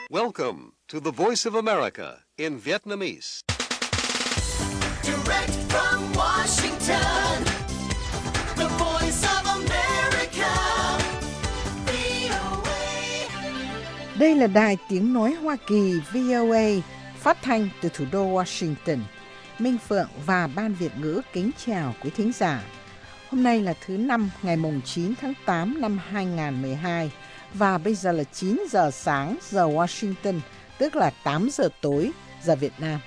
Welcome to the Voice of America in Vietnamese. Direct from Washington, the Voice of America, VOA. Đây là đài tiếng nói Hoa Kỳ VOA, phát thanh từ thủ đô Washington. Minh Phượng và Ban Việt ngữ kính chào quý thính giả. Hôm nay là thứ Năm, ngày 9 tháng 8 năm 2012 và bây giờ là 9 giờ sáng giờ Washington, tức là 8 giờ tối giờ Việt Nam.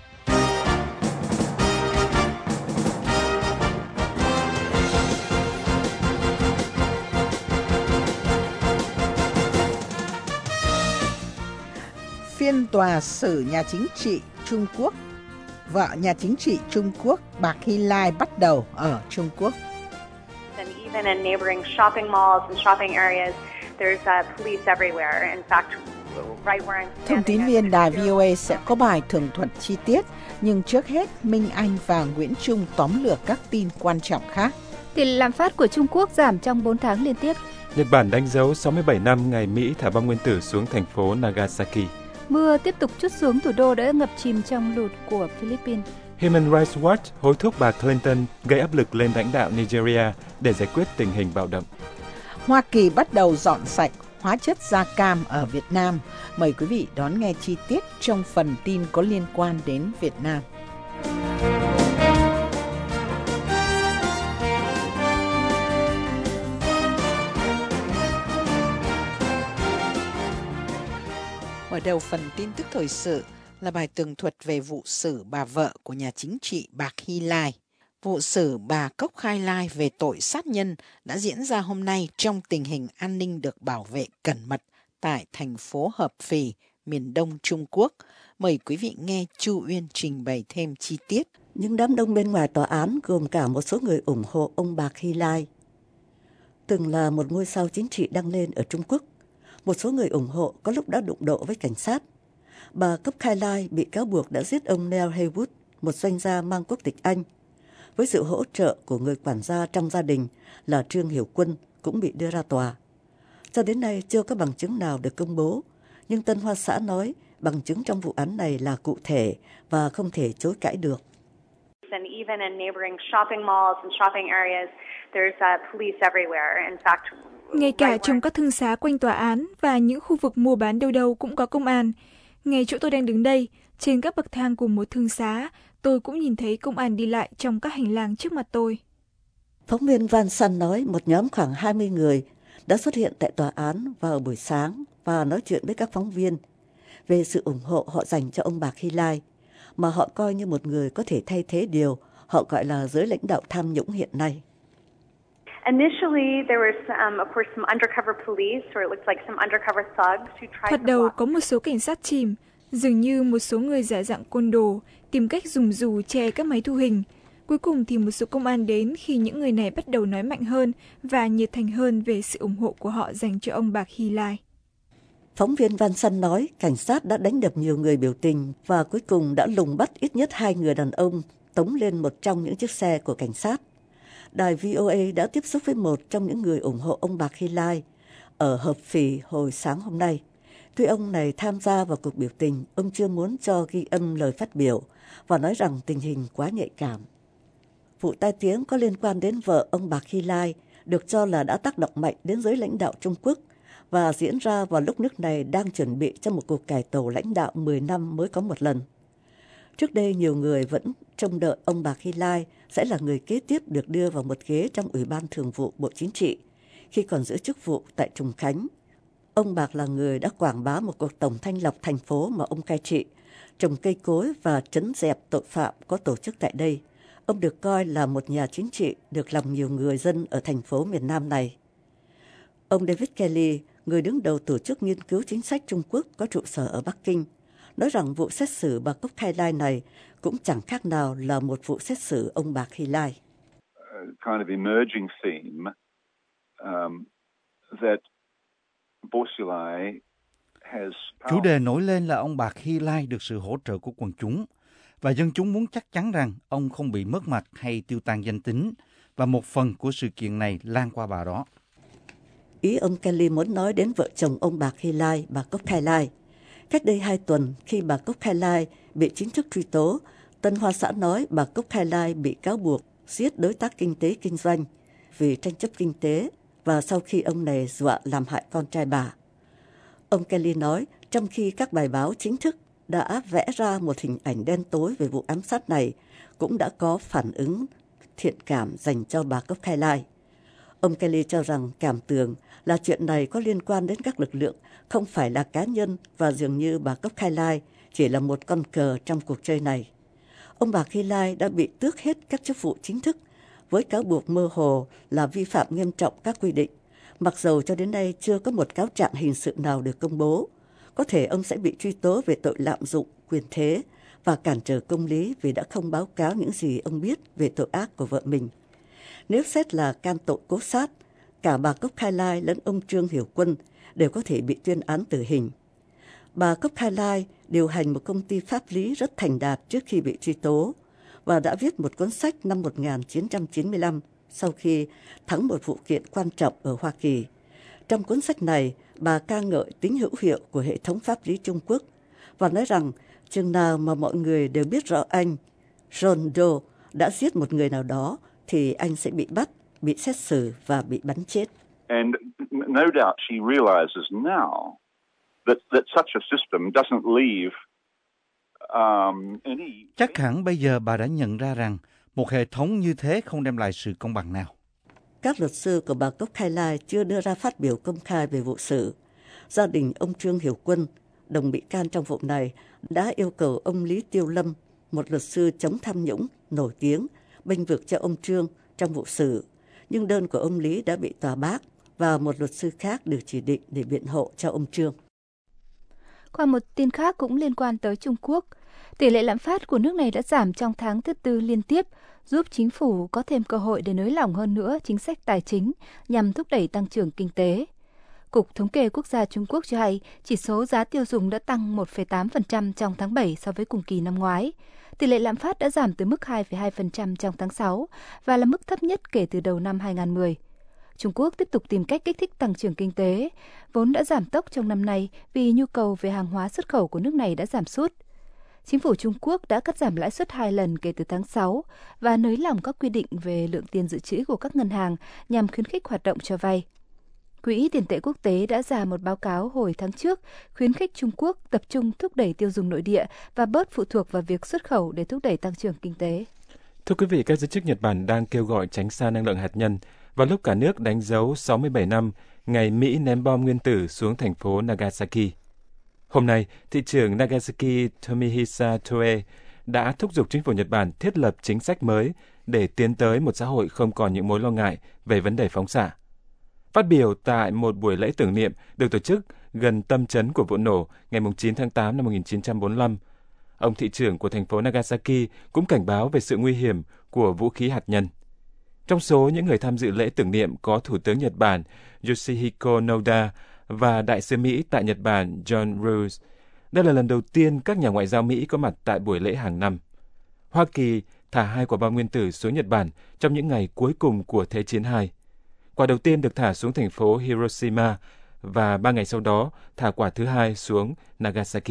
Phiên tòa xử nhà chính trị Trung Quốc, vợ nhà chính trị Trung Quốc Bạc Hy Lai bắt đầu ở Trung Quốc. And even in neighboring shopping malls and shopping areas, there's police everywhere. In fact, right where I'm standing. Thông tin viên đài VOA sẽ có bài tường thuật chi tiết, nhưng trước hết Minh Anh và Nguyễn Trung tóm lược các tin quan trọng khác. Tỷ lệ lạm phát của Trung Quốc giảm trong 4 tháng liên tiếp. Nhật Bản đánh dấu 67 năm ngày Mỹ thả bom nguyên tử xuống thành phố Nagasaki. Mưa tiếp tục trút xuống thủ đô đã ngập chìm trong lụt của Philippines. Human Rights Watch hối thúc bà Clinton gây áp lực lên lãnh đạo Nigeria để giải quyết tình hình bạo động. Hoa Kỳ bắt đầu dọn sạch hóa chất da cam ở Việt Nam. Mời quý vị đón nghe chi tiết trong phần tin có liên quan đến Việt Nam. Mở đầu phần tin tức thời sự là bài tường thuật về vụ xử bà vợ của nhà chính trị Bạc Hy Lai. Vụ xử bà Cốc Khai Lai về tội sát nhân đã diễn ra hôm nay trong tình hình an ninh được bảo vệ cẩn mật tại thành phố Hợp Phì, miền đông Trung Quốc. Mời quý vị nghe Chu Uyên trình bày thêm chi tiết. Những đám đông bên ngoài tòa án gồm cả một số người ủng hộ ông Bạc Hy Lai. Từng là một ngôi sao chính trị đăng lên ở Trung Quốc, một số người ủng hộ có lúc đã đụng độ với cảnh sát. Bà Cốc Khai Lai bị cáo buộc đã giết ông Neil Heywood, một doanh gia mang quốc tịch Anh. Với sự hỗ trợ của người quản gia trong gia đình là Trương Hiểu Quân cũng bị đưa ra tòa. Cho đến nay chưa có bằng chứng nào được công bố, nhưng Tân Hoa Xã nói bằng chứng trong vụ án này là cụ thể và không thể chối cãi được. And even in neighboring shopping malls and shopping areas, there's police everywhere. In fact, ngay cả trong các thương xá quanh tòa án và những khu vực mua bán đâu đâu cũng có công an. Ngay chỗ tôi đang đứng đây, trên các bậc thang của một thương xá, tôi cũng nhìn thấy công an đi lại trong các hành lang trước mặt tôi. Phóng viên Van San nói một nhóm khoảng 20 người đã xuất hiện tại tòa án vào buổi sáng và nói chuyện với các phóng viên về sự ủng hộ họ dành cho ông Bạc Hy Lai, mà họ coi như một người có thể thay thế điều họ gọi là giới lãnh đạo tham nhũng hiện nay. Initially, there was, of course, some undercover police, or it looks like some undercover thugs who tried Thoạt to đầu block. có một số cảnh sát chìm, dường như một số người giả dạng côn đồ, tìm cách dùng dù che các máy thu hình. Cuối cùng thì một số công an đến khi những người này bắt đầu nói mạnh hơn và nhiệt thành hơn về sự ủng hộ của họ dành cho ông Bạc Hy Lai. Phóng viên Van San nói cảnh sát đã đánh đập nhiều người biểu tình và cuối cùng đã lùng bắt ít nhất 2 người đàn ông tống lên một trong những chiếc xe của cảnh sát. Đài VOA đã tiếp xúc với một trong những người ủng hộ ông Bạc Hy Lai ở Hợp Phì hồi sáng hôm nay. Tuy ông này tham gia vào cuộc biểu tình, ông chưa muốn cho ghi âm lời phát biểu và nói rằng tình hình quá nhạy cảm. Vụ tai tiếng có liên quan đến vợ ông Bạc Hy Lai được cho là đã tác động mạnh đến giới lãnh đạo Trung Quốc và diễn ra vào lúc nước này đang chuẩn bị cho một cuộc cải tổ lãnh đạo 10 năm mới có một lần. Trước đây nhiều người vẫn trông đợi ông Bạc Hy Lai sẽ là người kế tiếp được đưa vào một ghế trong Ủy ban Thường vụ Bộ Chính trị khi còn giữ chức vụ tại Trùng Khánh. Ông Bạc là người đã quảng bá một cuộc tổng thanh lọc thành phố mà ông cai trị, trồng cây cối và trấn dẹp tội phạm có tổ chức tại đây. Ông được coi là một nhà chính trị được lòng nhiều người dân ở thành phố miền Nam này. Ông David Kelly, người đứng đầu tổ chức nghiên cứu chính sách Trung Quốc có trụ sở ở Bắc Kinh, nói rằng vụ xét xử bà Cốc Khai Lai này cũng chẳng khác nào là một vụ xét xử ông Bạc Hy Lai. Kind of emerging theme that Boursier has Chủ đề nổi lên là ông Bạc Hy Lai được sự hỗ trợ của quần chúng và dân chúng muốn chắc chắn rằng ông không bị mất mặt hay tiêu tan danh tính và một phần của sự kiện này lan qua bà đó. Ý ông Kelly muốn nói đến vợ chồng ông Bạc Hy Lai, bà Cốc Khai Lai. Cách đây 2 tuần, khi bà Cốc Khai Lai bị chính thức truy tố, Tân Hoa Xã nói bà Cốc Khai Lai bị cáo buộc giết đối tác kinh tế kinh doanh vì tranh chấp kinh tế và sau khi ông này dọa làm hại con trai bà. Ông Kelly nói, trong khi các bài báo chính thức đã vẽ ra một hình ảnh đen tối về vụ ám sát này, cũng đã có phản ứng thiện cảm dành cho bà Cốc Khai Lai. Ông Kelly cho rằng cảm tưởng là chuyện này có liên quan đến các lực lượng, không phải là cá nhân, và dường như bà Cốc Khai Lai chỉ là một con cờ trong cuộc chơi này. Ông bà Khai Lai đã bị tước hết các chức vụ chính thức với cáo buộc mơ hồ là vi phạm nghiêm trọng các quy định, mặc dầu cho đến nay chưa có một cáo trạng hình sự nào được công bố. Có thể ông sẽ bị truy tố về tội lạm dụng quyền thế và cản trở công lý vì đã không báo cáo những gì ông biết về tội ác của vợ mình. Nếu xét là can tội cố sát, cả bà Cốc Khai Lai lẫn ông Trương Hiểu Quân đều có thể bị tuyên án tử hình. Bà Cốc Khai Lai điều hành một công ty pháp lý rất thành đạt trước khi bị truy tố và đã viết một cuốn sách năm 1995 sau khi thắng một vụ kiện quan trọng ở Hoa Kỳ. Trong cuốn sách này, bà ca ngợi tính hữu hiệu của hệ thống pháp lý Trung Quốc và nói rằng chừng nào mà mọi người đều biết rõ anh, John Doe, đã giết một người nào đó thì anh sẽ bị bắt, bị xét xử và bị bắn chết. And no doubt she realizes now that such a system doesn't leave any... Chắc hẳn bây giờ bà đã nhận ra rằng một hệ thống như thế không đem lại sự công bằng nào. Các luật sư của bà Cốc Khai Lai chưa đưa ra phát biểu công khai về vụ xử. Gia đình ông Trương Hiểu Quân, đồng bị can trong vụ này, đã yêu cầu ông Lý Tiêu Lâm, một luật sư chống tham nhũng nổi tiếng, bênh vực cho ông Trương trong vụ xử. Nhưng đơn của ông Lý đã bị tòa bác và một luật sư khác được chỉ định để biện hộ cho ông Trương. Qua một tin khác cũng liên quan tới Trung Quốc, tỷ lệ lạm phát của nước này đã giảm trong tháng thứ tư liên tiếp, giúp chính phủ có thêm cơ hội để nới lỏng hơn nữa chính sách tài chính nhằm thúc đẩy tăng trưởng kinh tế. Cục Thống kê Quốc gia Trung Quốc cho hay chỉ số giá tiêu dùng đã tăng 1,8% trong tháng 7 so với cùng kỳ năm ngoái. Tỷ lệ lạm phát đã giảm từ mức 2,2% trong tháng 6 và là mức thấp nhất kể từ đầu năm 2010. Trung Quốc tiếp tục tìm cách kích thích tăng trưởng kinh tế, vốn đã giảm tốc trong năm nay vì nhu cầu về hàng hóa xuất khẩu của nước này đã giảm sút. Chính phủ Trung Quốc đã cắt giảm lãi suất 2 lần kể từ tháng 6 và nới lỏng các quy định về lượng tiền dự trữ của các ngân hàng nhằm khuyến khích hoạt động cho vay. Quỹ tiền tệ quốc tế đã ra một báo cáo hồi tháng trước khuyến khích Trung Quốc tập trung thúc đẩy tiêu dùng nội địa và bớt phụ thuộc vào việc xuất khẩu để thúc đẩy tăng trưởng kinh tế. Thưa quý vị, các giới chức Nhật Bản đang kêu gọi tránh xa năng lượng hạt nhân vào lúc cả nước đánh dấu 67 năm ngày Mỹ ném bom nguyên tử xuống thành phố Nagasaki. Hôm nay, thị trưởng Nagasaki Tomihisa Toe đã thúc giục chính phủ Nhật Bản thiết lập chính sách mới để tiến tới một xã hội không còn những mối lo ngại về vấn đề phóng xạ. Phát biểu tại một buổi lễ tưởng niệm được tổ chức gần tâm chấn của vụ nổ ngày 9 tháng 8 năm 1945, ông thị trưởng của thành phố Nagasaki cũng cảnh báo về sự nguy hiểm của vũ khí hạt nhân. Trong số những người tham dự lễ tưởng niệm có Thủ tướng Nhật Bản Yoshihiko Noda và Đại sứ Mỹ tại Nhật Bản John Roos. Đây là lần đầu tiên các nhà ngoại giao Mỹ có mặt tại buổi lễ hàng năm. Hoa Kỳ thả 2 quả bom nguyên tử xuống Nhật Bản trong những ngày cuối cùng của Thế chiến II. Quả đầu tiên được thả xuống thành phố Hiroshima và 3 ngày sau đó thả quả thứ hai xuống Nagasaki.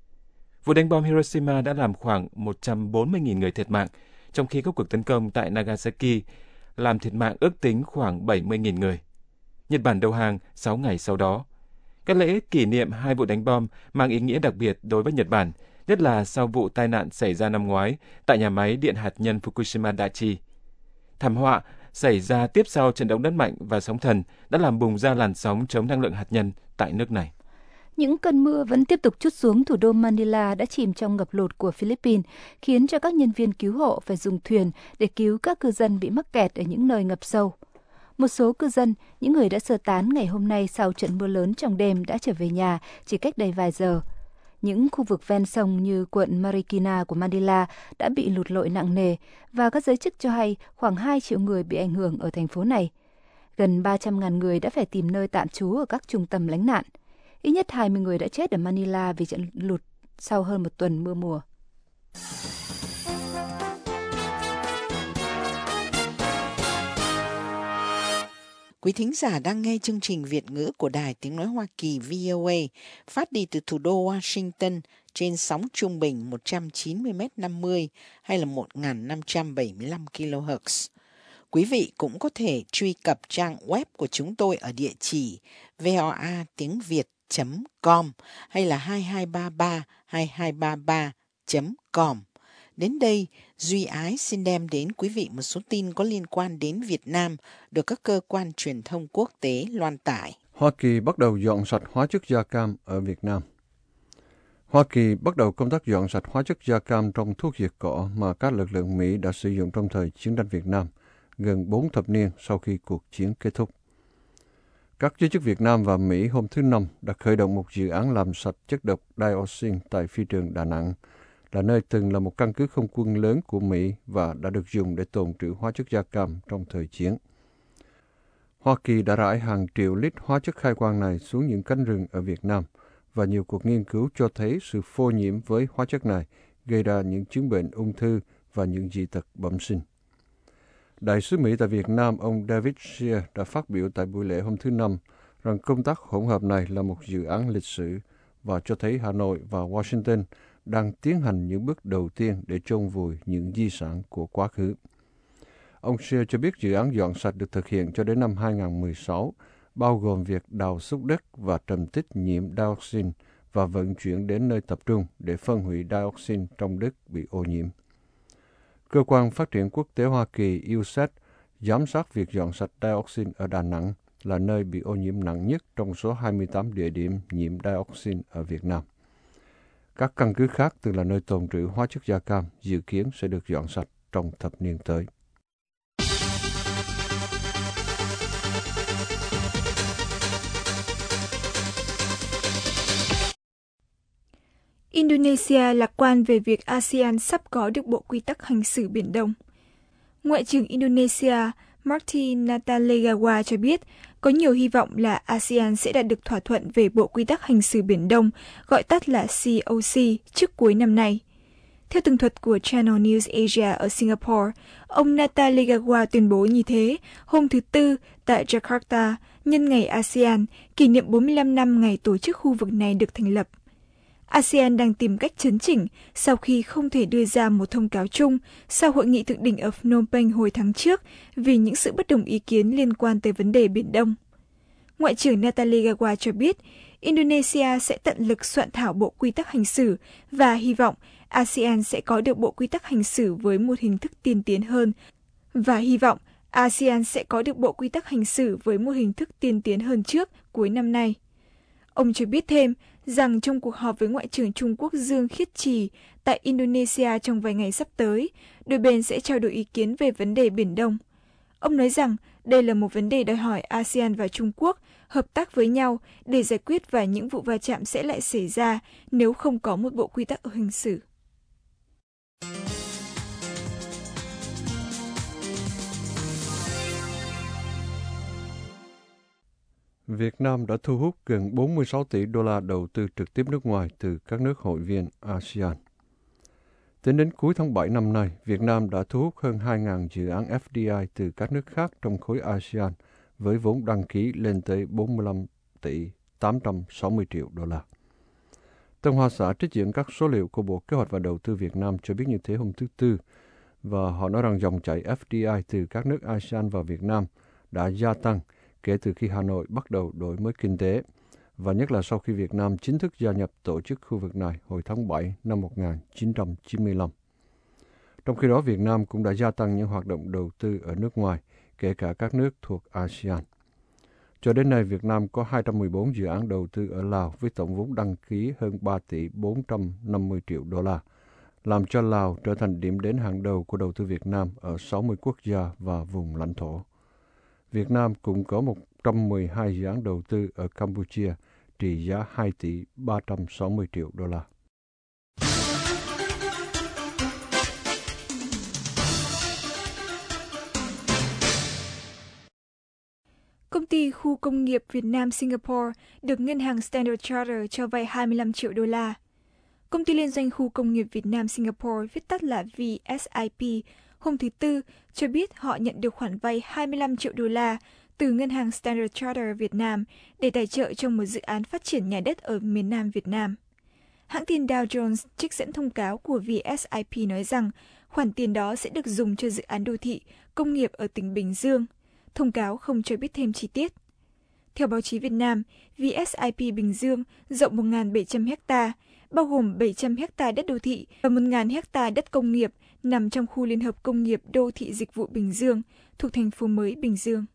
Vụ đánh bom Hiroshima đã làm khoảng 140.000 người thiệt mạng, trong khi các cuộc tấn công tại Nagasaki làm thiệt mạng ước tính khoảng 70.000 người. Nhật Bản đầu hàng 6 ngày sau đó. Các lễ kỷ niệm 2 vụ đánh bom mang ý nghĩa đặc biệt đối với Nhật Bản, nhất là sau vụ tai nạn xảy ra năm ngoái tại nhà máy điện hạt nhân Fukushima Daiichi. Thảm họa xảy ra tiếp sau trận động đất mạnh và sóng thần đã làm bùng ra làn sóng chống năng lượng hạt nhân tại nước này. Những cơn mưa vẫn tiếp tục trút xuống thủ đô Manila đã chìm trong ngập lụt của Philippines, khiến cho các nhân viên cứu hộ phải dùng thuyền để cứu các cư dân bị mắc kẹt ở những nơi ngập sâu. Một số cư dân, những người đã sơ tán ngày hôm nay sau trận mưa lớn trong đêm đã trở về nhà chỉ cách đây vài giờ. Những khu vực ven sông như quận Marikina của Manila đã bị lụt lội nặng nề và các giới chức cho hay khoảng 2 triệu người bị ảnh hưởng ở thành phố này. Gần 300.000 người đã phải tìm nơi tạm trú ở các trung tâm lánh nạn. Ít nhất 20 người đã chết ở Manila vì trận lụt sau hơn một tuần mưa mùa. Quý thính giả đang nghe chương trình Việt ngữ của Đài Tiếng Nói Hoa Kỳ VOA phát đi từ thủ đô Washington trên sóng trung bình 190m50 hay là 1575 kHz. Quý vị cũng có thể truy cập trang web của chúng tôi ở địa chỉ voatiengviet.com hay là 2233-2233.com. Đến đây, Duy Ái xin đem đến quý vị một số tin có liên quan đến Việt Nam được các cơ quan truyền thông quốc tế loan tải. Hoa Kỳ bắt đầu dọn sạch hóa chất da cam ở Việt Nam. Hoa Kỳ bắt đầu công tác dọn sạch hóa chất da cam trong thuốc diệt cỏ mà các lực lượng Mỹ đã sử dụng trong thời chiến tranh Việt Nam, gần 4 thập niên sau khi cuộc chiến kết thúc. Các giới chức Việt Nam và Mỹ hôm thứ Năm đã khởi động một dự án làm sạch chất độc dioxin tại phi trường Đà Nẵng, là nơi từng là một căn cứ không quân lớn của Mỹ và đã được dùng để tồn trữ hóa chất da cam trong thời chiến. Hoa Kỳ đã rải hàng triệu lít hóa chất khai quang này xuống những cánh rừng ở Việt Nam, và nhiều cuộc nghiên cứu cho thấy sự phô nhiễm với hóa chất này gây ra những chứng bệnh ung thư và những dị tật bẩm sinh. Đại sứ Mỹ tại Việt Nam, ông David Shear đã phát biểu tại buổi lễ hôm thứ Năm rằng công tác hỗn hợp này là một dự án lịch sử và cho thấy Hà Nội và Washington đang tiến hành những bước đầu tiên để chôn vùi những di sản của quá khứ. Ông Shear cho biết dự án dọn sạch được thực hiện cho đến năm 2016, bao gồm việc đào xúc đất và trầm tích nhiễm dioxin và vận chuyển đến nơi tập trung để phân hủy dioxin trong đất bị ô nhiễm. Cơ quan Phát triển Quốc tế Hoa Kỳ USAID giám sát việc dọn sạch dioxin ở Đà Nẵng, là nơi bị ô nhiễm nặng nhất trong số 28 địa điểm nhiễm dioxin ở Việt Nam. Các căn cứ khác từng là nơi tồn trữ hóa chất da cam dự kiến sẽ được dọn sạch trong thập niên tới. Indonesia lạc quan về việc ASEAN sắp có được bộ quy tắc hành xử Biển Đông. Ngoại trưởng Indonesia Marty Natalegawa cho biết có nhiều hy vọng là ASEAN sẽ đạt được thỏa thuận về bộ quy tắc hành xử Biển Đông, gọi tắt là COC, trước cuối năm nay. Theo tường thuật của Channel News Asia ở Singapore, ông Natalegawa tuyên bố như thế hôm thứ Tư tại Jakarta nhân ngày ASEAN, kỷ niệm 45 năm ngày tổ chức khu vực này được thành lập. ASEAN đang tìm cách chấn chỉnh sau khi không thể đưa ra một thông cáo chung sau hội nghị thượng đỉnh ở Phnom Penh hồi tháng trước vì những sự bất đồng ý kiến liên quan tới vấn đề Biển Đông. Ngoại trưởng Natalegawa cho biết Indonesia sẽ tận lực soạn thảo bộ quy tắc hành xử và hy vọng ASEAN sẽ có được bộ quy tắc hành xử với một hình thức tiên tiến hơn trước cuối năm nay. Ông cho biết thêm rằng trong cuộc họp với Ngoại trưởng Trung Quốc Dương Khiết Trì tại Indonesia trong vài ngày sắp tới, đôi bên sẽ trao đổi ý kiến về vấn đề Biển Đông. Ông nói rằng đây là một vấn đề đòi hỏi ASEAN và Trung Quốc hợp tác với nhau để giải quyết và những vụ va chạm sẽ lại xảy ra nếu không có một bộ quy tắc hành xử. Việt Nam đã thu hút gần 46 tỷ đô la đầu tư trực tiếp nước ngoài từ các nước hội viên ASEAN. Tính đến cuối tháng 7 năm nay, Việt Nam đã thu hút hơn 2.000 dự án FDI từ các nước khác trong khối ASEAN với vốn đăng ký lên tới 45 tỷ 860 triệu đô la. Tân Hoa Xã trích dẫn các số liệu của Bộ Kế hoạch và Đầu tư Việt Nam cho biết như thế hôm thứ Tư, và họ nói rằng dòng chảy FDI từ các nước ASEAN vào Việt Nam đã gia tăng kể từ khi Hà Nội bắt đầu đổi mới kinh tế, và nhất là sau khi Việt Nam chính thức gia nhập tổ chức khu vực này hồi tháng 7 năm 1995. Trong khi đó, Việt Nam cũng đã gia tăng những hoạt động đầu tư ở nước ngoài, kể cả các nước thuộc ASEAN. Cho đến nay, Việt Nam có 214 dự án đầu tư ở Lào với tổng vốn đăng ký hơn 3 tỷ 450 triệu đô la, làm cho Lào trở thành điểm đến hàng đầu của đầu tư Việt Nam ở 60 quốc gia và vùng lãnh thổ. Việt Nam cũng có 112 dự án đầu tư ở Campuchia trị giá 2 tỷ 360 triệu đô la. Công ty khu công nghiệp Việt Nam Singapore được ngân hàng Standard Chartered cho vay 25 triệu đô la. Công ty liên doanh khu công nghiệp Việt Nam Singapore, viết tắt là VSIP, hôm thứ Tư cho biết họ nhận được khoản vay 25 triệu đô la từ ngân hàng Standard Chartered Việt Nam để tài trợ cho một dự án phát triển nhà đất ở miền Nam Việt Nam. Hãng tin Dow Jones trích dẫn thông cáo của VSIP nói rằng khoản tiền đó sẽ được dùng cho dự án đô thị, công nghiệp ở tỉnh Bình Dương. Thông cáo không cho biết thêm chi tiết. Theo báo chí Việt Nam, VSIP Bình Dương rộng 1.700 ha, bao gồm 700 ha đất đô thị và 1.000 ha đất công nghiệp nằm trong khu liên hợp công nghiệp đô thị dịch vụ Bình Dương thuộc thành phố mới Bình Dương.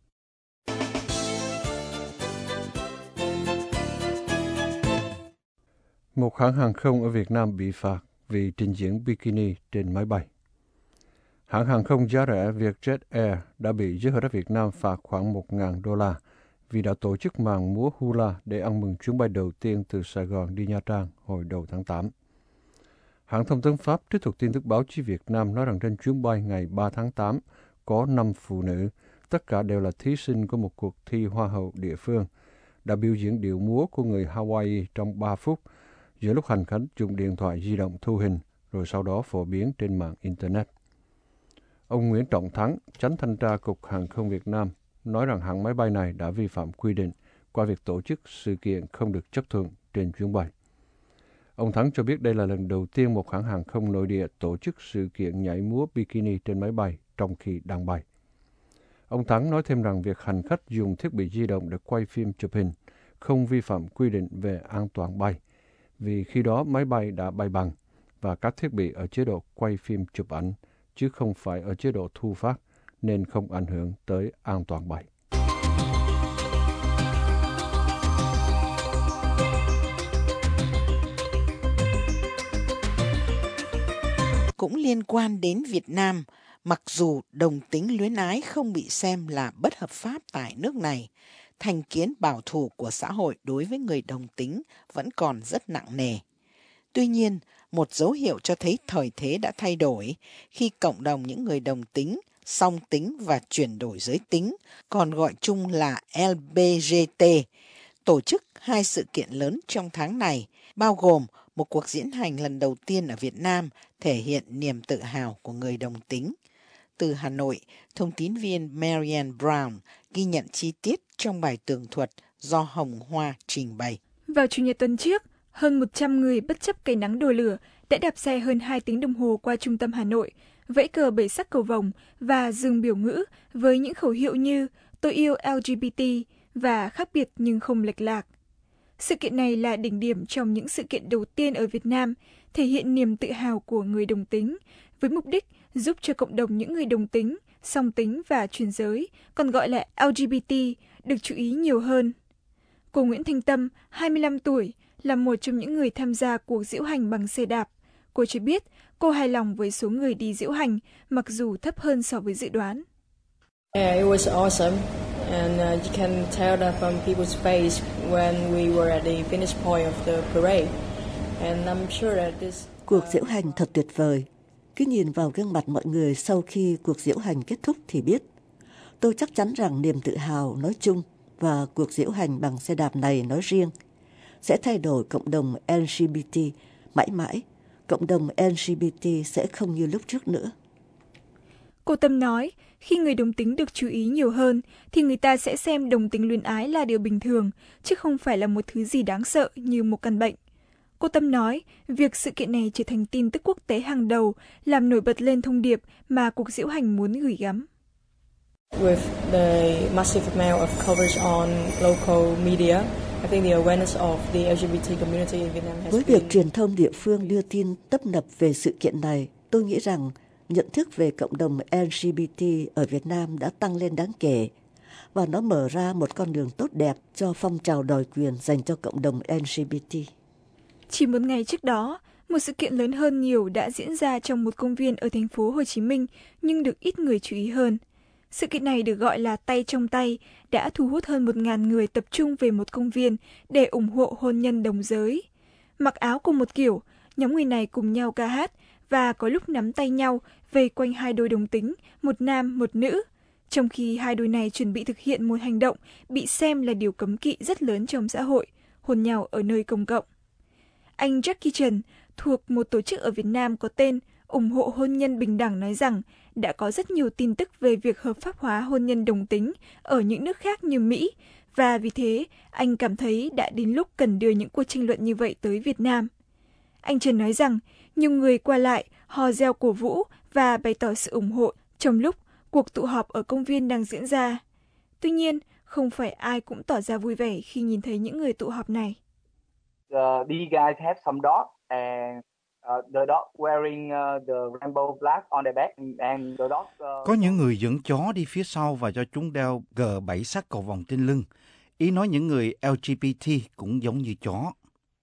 Một hãng hàng không ở Việt Nam bị phạt vì trình diễn bikini trên máy bay. Hãng hàng không giá rẻ Vietjet Air đã bị giới hữu trách Việt Nam phạt khoảng $1.000 vì đã tổ chức màn múa hula để ăn mừng chuyến bay đầu tiên từ Sài Gòn đi Nha Trang hồi đầu tháng 8. Hãng thông tấn Pháp trích thuật tin tức báo chí Việt Nam nói rằng trên chuyến bay ngày 3 tháng 8 có 5 phụ nữ, tất cả đều là thí sinh của một cuộc thi hoa hậu địa phương, đã biểu diễn điệu múa của người Hawaii trong 3 phút giữa lúc hành khách dùng điện thoại di động thu hình rồi sau đó phổ biến trên mạng Internet. Ông Nguyễn Trọng Thắng, Chánh Thanh tra Cục Hàng không Việt Nam, nói rằng hãng máy bay này đã vi phạm quy định qua việc tổ chức sự kiện không được chấp thuận trên chuyến bay. Ông Thắng cho biết đây là lần đầu tiên một hãng hàng không nội địa tổ chức sự kiện nhảy múa bikini trên máy bay trong khi đang bay. Ông Thắng nói thêm rằng việc hành khách dùng thiết bị di động để quay phim chụp hình không vi phạm quy định về an toàn bay, vì khi đó máy bay đã bay bằng và các thiết bị ở chế độ quay phim chụp ảnh, chứ không phải ở chế độ thu phát, nên không ảnh hưởng tới an toàn bay. Cũng liên quan đến Việt Nam, mặc dù đồng tính luyến ái không bị xem là bất hợp pháp tại nước này, thành kiến bảo thủ của xã hội đối với người đồng tính vẫn còn rất nặng nề. Tuy nhiên, một dấu hiệu cho thấy thời thế đã thay đổi khi cộng đồng những người đồng tính, song tính và chuyển đổi giới tính, còn gọi chung là LGBT, tổ chức 2 sự kiện lớn trong tháng này, bao gồm một cuộc diễn hành lần đầu tiên ở Việt Nam thể hiện niềm tự hào của người đồng tính. Từ Hà Nội, thông tín viên Marianne Brown ghi nhận chi tiết trong bài tường thuật do Hồng Hoa trình bày. Vào Chủ nhật tuần trước, hơn 100 người bất chấp cây nắng đổ lửa đã đạp xe hơn 2 tiếng đồng hồ qua trung tâm Hà Nội, vẫy cờ 7 sắc cầu vồng và dừng biểu ngữ với những khẩu hiệu như "Tôi yêu LGBT" và "Khác biệt nhưng không lệch lạc". Sự kiện này là đỉnh điểm trong những sự kiện đầu tiên ở Việt Nam thể hiện niềm tự hào của người đồng tính, với mục đích giúp cho cộng đồng những người đồng tính, song tính và chuyển giới, còn gọi là LGBT, được chú ý nhiều hơn. Cô Nguyễn Thanh Tâm, 25 tuổi, là một trong những người tham gia cuộc diễu hành bằng xe đạp. Cô cho biết cô hài lòng với số người đi diễu hành, mặc dù thấp hơn so với dự đoán. Yeah, it was awesome. And you can tell that from people's face when we were at the finish point of the parade. And I'm sure that this Cuộc diễu hành thật tuyệt vời. Cứ nhìn vào gương mặt mọi người sau khi cuộc diễu hành kết thúc thì biết. Tôi chắc chắn rằng niềm tự hào nói chung và cuộc diễu hành bằng xe đạp này nói riêng sẽ thay đổi cộng đồng LGBT mãi mãi. Cộng đồng LGBT sẽ không như lúc trước nữa. Cô Tâm nói, khi người đồng tính được chú ý nhiều hơn, thì người ta sẽ xem đồng tính luyến ái là điều bình thường, chứ không phải là một thứ gì đáng sợ như một căn bệnh. Cô Tâm nói, việc sự kiện này trở thành tin tức quốc tế hàng đầu, làm nổi bật lên thông điệp mà cuộc diễu hành muốn gửi gắm. With the massive amount of coverage on local media, I think the awareness of the LGBT community in Vietnam has Với việc truyền thông địa phương đưa tin tấp nập về sự kiện này, tôi nghĩ rằng nhận thức về cộng đồng LGBT ở Việt Nam đã tăng lên đáng kể và nó mở ra một con đường tốt đẹp cho phong trào đòi quyền dành cho cộng đồng LGBT. Chỉ một ngày trước đó, một sự kiện lớn hơn nhiều đã diễn ra trong một công viên ở thành phố Hồ Chí Minh nhưng được ít người chú ý hơn. Sự kiện này được gọi là Tay trong tay, đã thu hút hơn 1.000 người tập trung về một công viên để ủng hộ hôn nhân đồng giới. Mặc áo cùng một kiểu, nhóm người này cùng nhau ca hát và có lúc nắm tay nhau vây quanh 2 đôi đồng tính, một nam, một nữ, trong khi 2 đôi này chuẩn bị thực hiện một hành động bị xem là điều cấm kỵ rất lớn trong xã hội, hôn nhau ở nơi công cộng. Anh Jackie Trần, thuộc một tổ chức ở Việt Nam có tên ủng hộ hôn nhân bình đẳng nói rằng đã có rất nhiều tin tức về việc hợp pháp hóa hôn nhân đồng tính ở những nước khác như Mỹ, và vì thế anh cảm thấy đã đến lúc cần đưa những cuộc tranh luận như vậy tới Việt Nam. Anh Trần nói rằng nhiều người qua lại, hò reo cổ vũ và bày tỏ sự ủng hộ trong lúc cuộc tụ họp ở công viên đang diễn ra. Tuy nhiên, không phải ai cũng tỏ ra vui vẻ khi nhìn thấy những người tụ họp này. Do you guys have some dogs and the dog wearing the rainbow flag on their back and the dog. Có những người dẫn chó đi phía sau và cho chúng đeo G7 sắc cầu vồng trên lưng. Ý nói những người LGBT cũng giống như chó.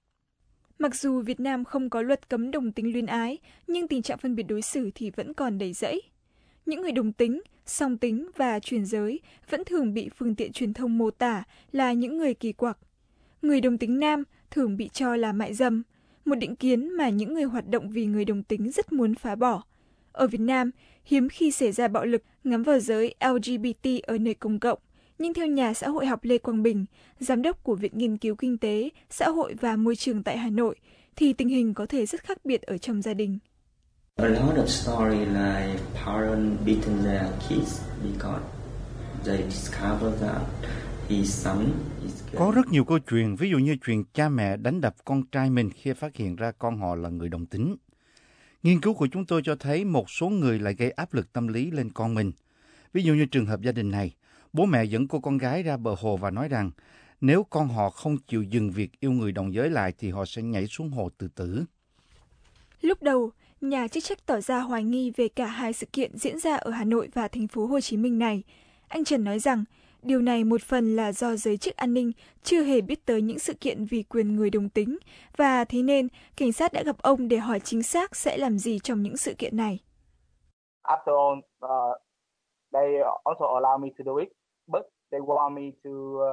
Mặc dù Việt Nam không có luật cấm đồng tính luyến ái, nhưng tình trạng phân biệt đối xử thì vẫn còn đầy rẫy. Những người đồng tính, song tính và chuyển giới vẫn thường bị phương tiện truyền thông mô tả là những người kỳ quặc. Người đồng tính nam thường bị cho là mại dâm, một định kiến mà những người hoạt động vì người đồng tính rất muốn phá bỏ. Ở Việt Nam, hiếm khi xảy ra bạo lực nhắm vào giới LGBT ở nơi công cộng, nhưng theo nhà xã hội học Lê Quang Bình, giám đốc của Viện Nghiên cứu Kinh tế, Xã hội và Môi trường tại Hà Nội, thì tình hình có thể rất khác biệt ở trong gia đình. A lot of story like parents beating their kids because they discover that his son is gay. Có rất nhiều câu chuyện, ví dụ như chuyện cha mẹ đánh đập con trai mình khi phát hiện ra con họ là người đồng tính. Nghiên cứu của chúng tôi cho thấy một số người lại gây áp lực tâm lý lên con mình. Ví dụ như trường hợp gia đình này, bố mẹ dẫn cô con gái ra bờ hồ và nói rằng nếu con họ không chịu dừng việc yêu người đồng giới lại thì họ sẽ nhảy xuống hồ tự tử. Lúc đầu, nhà chức trách tỏ ra hoài nghi về cả hai sự kiện diễn ra ở Hà Nội và thành phố Hồ Chí Minh này. Anh Trần nói rằng điều này một phần là do giới chức an ninh chưa hề biết tới những sự kiện vì quyền người đồng tính, và thế nên cảnh sát đã gặp ông để hỏi chính xác sẽ làm gì trong những sự kiện này. After all, they also allow me to do it, but they want me to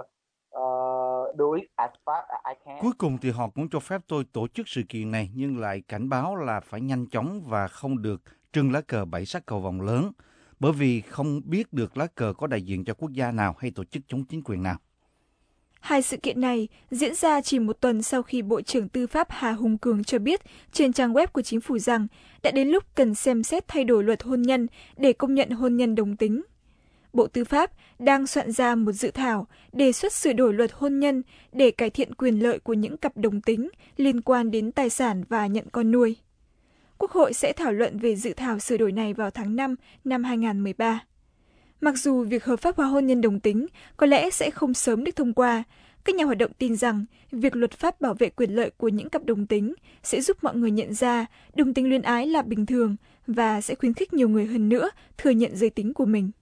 do it as fast as I can. Cuối cùng thì họ cũng cho phép tôi tổ chức sự kiện này, nhưng lại cảnh báo là phải nhanh chóng và không được trưng lá cờ 7 sắc cầu vồng lớn, bởi vì không biết được lá cờ có đại diện cho quốc gia nào hay tổ chức chống chính quyền nào. Hai sự kiện này diễn ra chỉ một tuần sau khi Bộ trưởng Tư pháp Hà Hùng Cường cho biết trên trang web của chính phủ rằng đã đến lúc cần xem xét thay đổi luật hôn nhân để công nhận hôn nhân đồng tính. Bộ Tư pháp đang soạn ra một dự thảo đề xuất sửa đổi luật hôn nhân để cải thiện quyền lợi của những cặp đồng tính liên quan đến tài sản và nhận con nuôi. Quốc hội sẽ thảo luận về dự thảo sửa đổi này vào tháng 5 năm 2013. Mặc dù việc hợp pháp hóa hôn nhân đồng tính có lẽ sẽ không sớm được thông qua, các nhà hoạt động tin rằng việc luật pháp bảo vệ quyền lợi của những cặp đồng tính sẽ giúp mọi người nhận ra đồng tính luyến ái là bình thường và sẽ khuyến khích nhiều người hơn nữa thừa nhận giới tính của mình.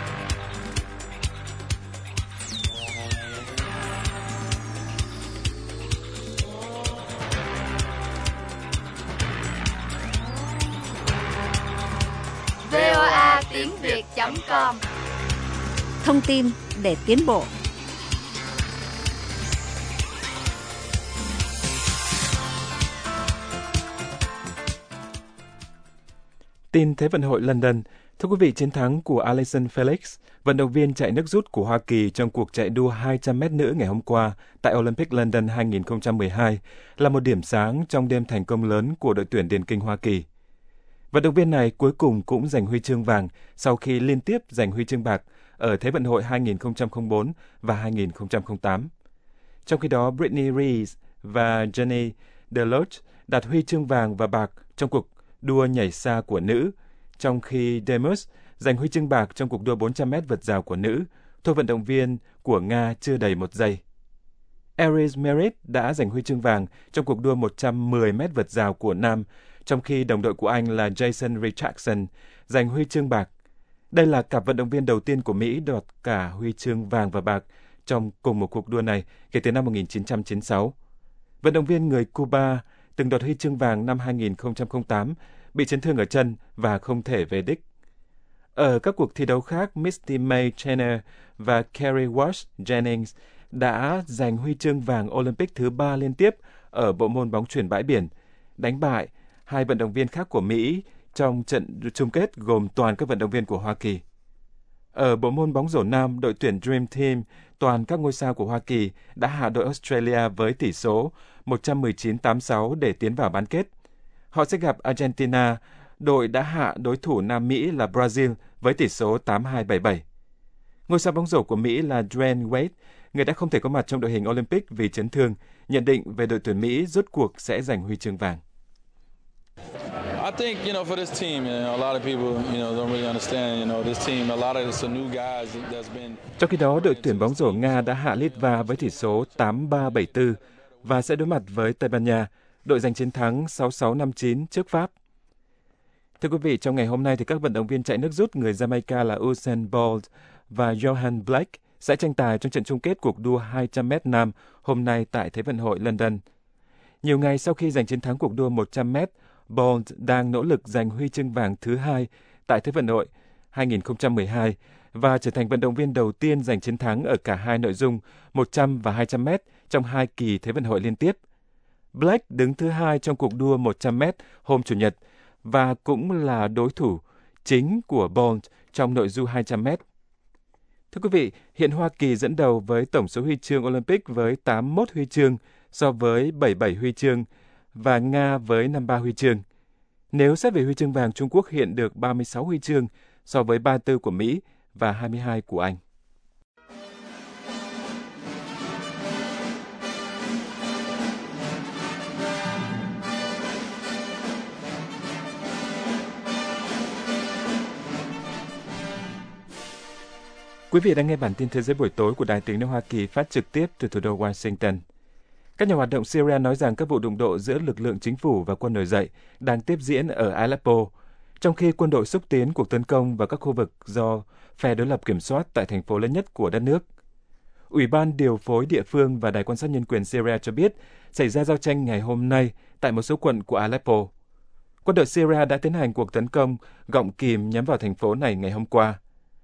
VOA tiếng Việt.com Thông tin để tiến bộ. Tin Thế vận hội London. Thưa quý vị, chiến thắng của Allyson Felix, vận động viên chạy nước rút của Hoa Kỳ trong cuộc chạy đua 200m nữ ngày hôm qua tại Olympic London 2012 là một điểm sáng trong đêm thành công lớn của đội tuyển điền kinh Hoa Kỳ. Vận động viên này cuối cùng cũng giành huy chương vàng sau khi liên tiếp giành huy chương bạc ở Thế vận hội 2004 và 2008. Trong khi đó, Brittany Reese và Jenny Deloche đạt huy chương vàng và bạc trong cuộc đua nhảy xa của nữ, trong khi Demus giành huy chương bạc trong cuộc đua 400m vượt rào của nữ, thua vận động viên của Nga chưa đầy một giây. Aries Merritt đã giành huy chương vàng trong cuộc đua 110m vượt rào của nam, trong khi đồng đội của anh là Jason Richardson giành huy chương bạc. Đây là cặp vận động viên đầu tiên của Mỹ đoạt cả huy chương vàng và bạc trong cùng một cuộc đua này kể từ năm 1996. Vận động viên người Cuba từng đoạt huy chương vàng năm 2008 bị chấn thương ở chân và không thể về đích. Ở các cuộc thi đấu khác, Misty May Cheney và Kerry Walsh Jennings đã giành huy chương vàng Olympic thứ 3 liên tiếp ở bộ môn bóng chuyền bãi biển, đánh bại hai vận động viên khác của Mỹ trong trận chung kết gồm toàn các vận động viên của Hoa Kỳ. Ở bộ môn bóng rổ nam, đội tuyển Dream Team, toàn các ngôi sao của Hoa Kỳ đã hạ đội Australia với tỷ số 119-86 để tiến vào bán kết. Họ sẽ gặp Argentina đội đã hạ đối thủ Nam Mỹ là Brazil với tỷ số 8-2-7-7. Ngôi sao bóng rổ của Mỹ là Dwyane Wade, người đã không thể có mặt trong đội hình Olympic vì chấn thương, nhận định về đội tuyển Mỹ rốt cuộc sẽ giành huy chương vàng. Trong khi đó, đội tuyển bóng rổ Nga đã hạ Litva với tỷ số 8-3-7-4 và sẽ đối mặt với Tây Ban Nha, đội giành chiến thắng 6-6-5-9 trước Pháp. Thưa quý vị, trong ngày hôm nay thì các vận động viên chạy nước rút người Jamaica là Usain Bolt và Johan Blake sẽ tranh tài trong trận chung kết cuộc đua 200m nam hôm nay tại Thế vận hội London. Nhiều ngày sau khi giành chiến thắng cuộc đua 100m, Bolt đang nỗ lực giành huy chương vàng thứ 2 tại Thế vận hội 2012 và trở thành vận động viên đầu tiên giành chiến thắng ở cả hai nội dung 100 và 200m trong 2 kỳ Thế vận hội liên tiếp. Blake đứng thứ 2 trong cuộc đua 100m hôm Chủ nhật và cũng là đối thủ chính của Bolt trong nội dung 200m. Thưa quý vị, hiện Hoa Kỳ dẫn đầu với tổng số huy chương Olympic với 81 huy chương so với 77 huy chương và Nga với 53 huy chương. Nếu xét về huy chương vàng, Trung Quốc hiện được 36 huy chương so với 34 của Mỹ và 22 của Anh. Quý vị đang nghe bản tin Thế giới buổi tối của Đài Tiếng nói Hoa Kỳ phát trực tiếp từ thủ đô Washington. Các nhà hoạt động Syria nói rằng các vụ đụng độ giữa lực lượng chính phủ và quân nổi dậy đang tiếp diễn ở Aleppo, trong khi quân đội xúc tiến cuộc tấn công vào các khu vực do phe đối lập kiểm soát tại thành phố lớn nhất của đất nước. Ủy ban điều phối địa phương và Đài quan sát nhân quyền Syria cho biết xảy ra giao tranh ngày hôm nay tại một số quận của Aleppo. Quân đội Syria đã tiến hành cuộc tấn công gọng kìm nhắm vào thành phố này ngày hôm qua,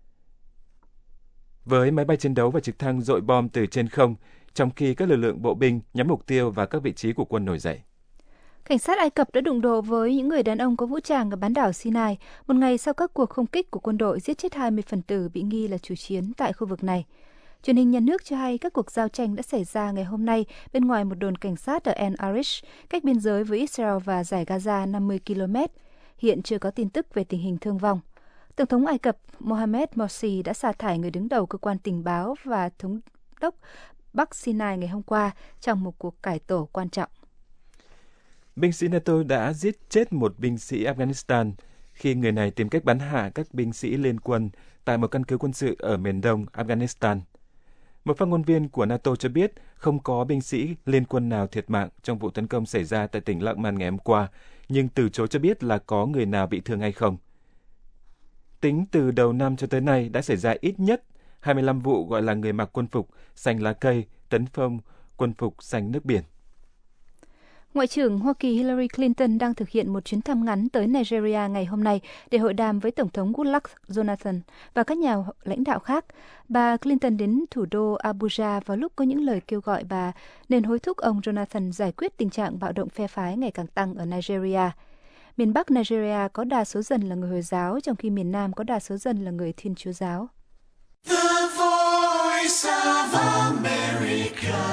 với máy bay chiến đấu và trực thăng dội bom từ trên không, trong khi các lực lượng bộ binh nhắm mục tiêu vào các vị trí của quân nổi dậy. Cảnh sát Ai Cập đã đụng độ với những người đàn ông có vũ trang ở bán đảo Sinai, một ngày sau các cuộc không kích của quân đội giết chết 20 phần tử bị nghi là chủ chiến tại khu vực này. Truyền hình nhà nước cho hay các cuộc giao tranh đã xảy ra ngày hôm nay bên ngoài một đồn cảnh sát ở El Arish, cách biên giới với Israel và dải Gaza 50 km. Hiện chưa có tin tức về tình hình thương vong. Tổng thống Ai Cập Mohamed Morsi đã sa thải người đứng đầu cơ quan tình báo và thống đốc Bắc Sinai ngày hôm qua trong một cuộc cải tổ quan trọng. Binh sĩ NATO đã giết chết một binh sĩ Afghanistan khi người này tìm cách bắn hạ các binh sĩ liên quân tại một căn cứ quân sự ở miền đông Afghanistan. Một phát ngôn viên của NATO cho biết không có binh sĩ liên quân nào thiệt mạng trong vụ tấn công xảy ra tại tỉnh Laghman ngày hôm qua, nhưng từ chối cho biết là có người nào bị thương hay không. Tính từ đầu năm cho tới nay đã xảy ra ít nhất 25 vụ gọi là người mặc quân phục xanh lá cây tấn công quân phục xanh nước biển. Ngoại trưởng Hoa Kỳ Hillary Clinton đang thực hiện một chuyến thăm ngắn tới Nigeria ngày hôm nay để hội đàm với Tổng thống Goodluck Jonathan và các nhà lãnh đạo khác. Bà Clinton đến thủ đô Abuja vào lúc có những lời kêu gọi bà nên hối thúc ông Jonathan giải quyết tình trạng bạo động phe phái ngày càng tăng ở Nigeria. Miền Bắc Nigeria có đa số dân là người Hồi giáo, trong khi miền Nam có đa số dân là người Thiên Chúa giáo. The Voice of America.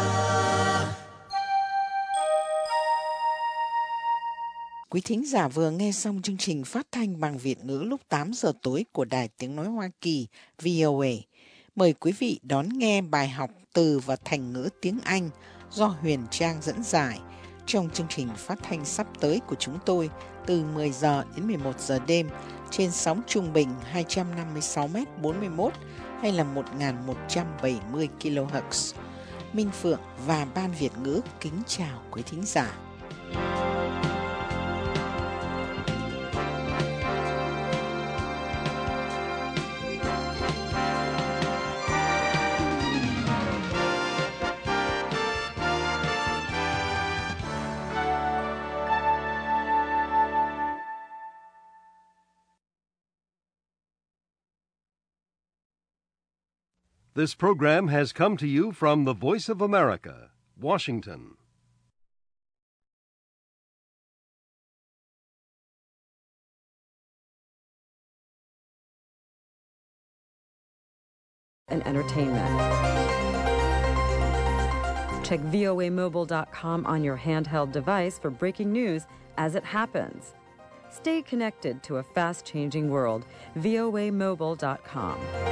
Quý thính giả vừa nghe xong chương trình phát thanh bằng Việt ngữ lúc 8 giờ tối của Đài Tiếng nói Hoa Kỳ VOA. Mời quý vị đón nghe bài học từ và thành ngữ tiếng Anh do Huyền Trang dẫn giải trong chương trình phát thanh sắp tới của chúng tôi từ 10 giờ đến 11 giờ đêm trên sóng trung bình 256m41 hay là 1170 kHz. Minh Phượng và Ban Việt ngữ kính chào quý thính giả. This program has come to you from the Voice of America, Washington. And entertainment. Check voamobile.com on your handheld device for breaking news as it happens. Stay connected to a fast-changing world. voamobile.com.